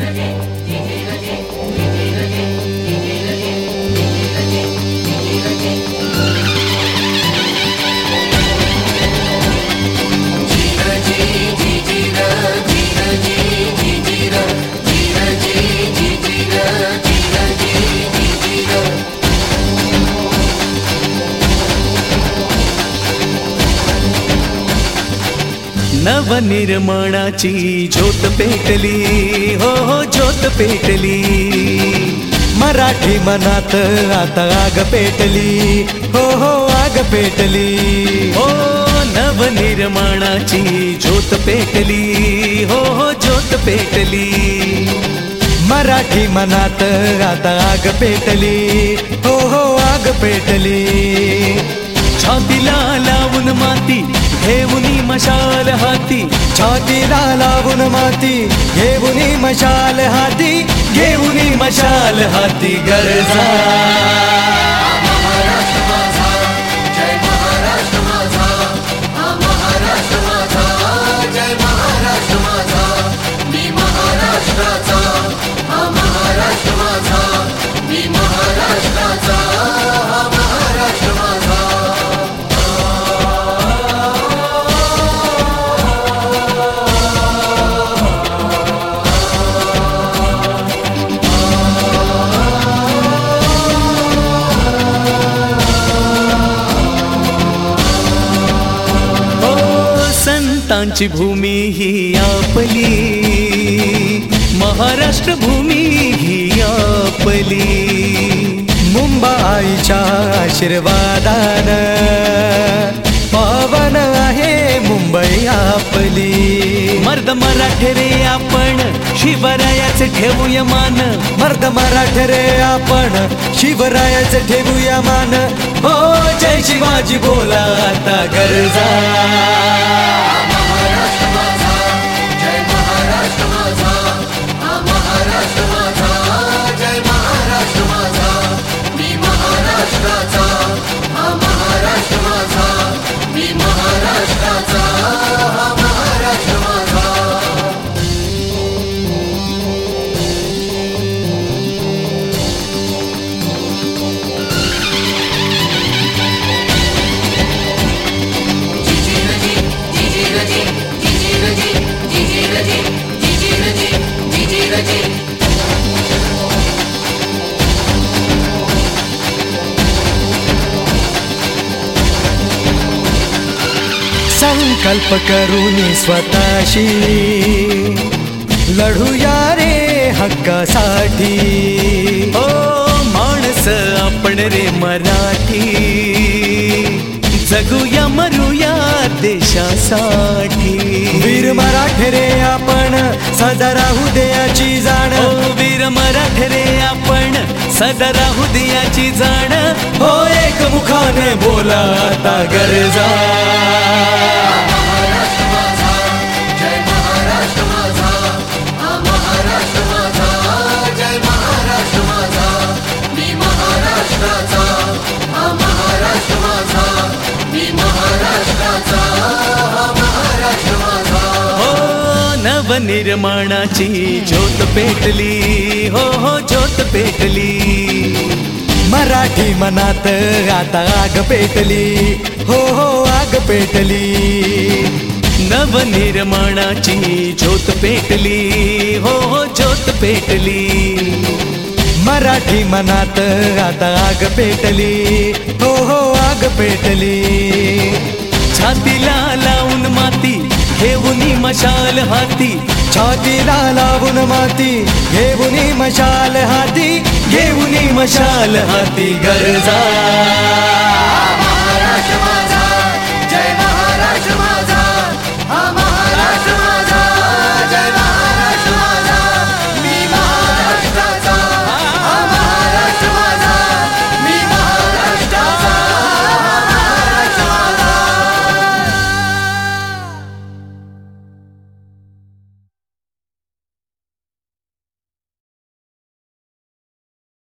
नवनिर्माणाची ज्योत पेटली, हो हो ज्योत पेटली, मराठी मनात आता आग पेटली, हो हो आग पेटली, हो नवनिर्माणाची ज्योत पेटली, हो हो ज्योत पेटली, मराठी मनात आता आग पेटली, हो हो आग पेटली, छातीला लावून माती घेऊनी मशाल हाती, छातीला लावून माती घेऊनी मशाल हाती, घेऊनी मशाल हाती गरजा संतांची भूमी ही आपली, महाराष्ट्र भूमी ही आपली, मुंबईच्या आशीर्वादान पावन आहे मुंबई आपली, मर्द मराठे रे आपण शिवरायाचे ठेवूया मान, मर्द मराठे रे आपण शिवरायाचं ठेवूया मान, हो जय शिवाजी बोला आता गरजा संकल्प करून स्वतःशी लढूया रे हक्कासाठी, ओ माणस आपण रे मराठी, जगूया मरूया देशासाठी, वीर मराठे रे आपण सदा राहू द्याची जाण, ओ वीर मराठे रे आपण सदा राहू द्याची जाण, हो एक मुखाने बोला आता गरजा नवनिर्माणाची ज्योत पेटली, हो हो ज्योत पेटली, मराठी मनात आता आग पेटली, हो हो आग पेटली, नवनिर्माणाची ज्योत पेटली, हो हो ज्योत पेटली, मराठी मनात आता आग पेटली, हो हो आग पेटली, छातीला लावून माती घेऊनी मशाल हाती, छातीला लावून माती घेऊनी मशाल हाती, घेऊनी मशाल हाती गरजा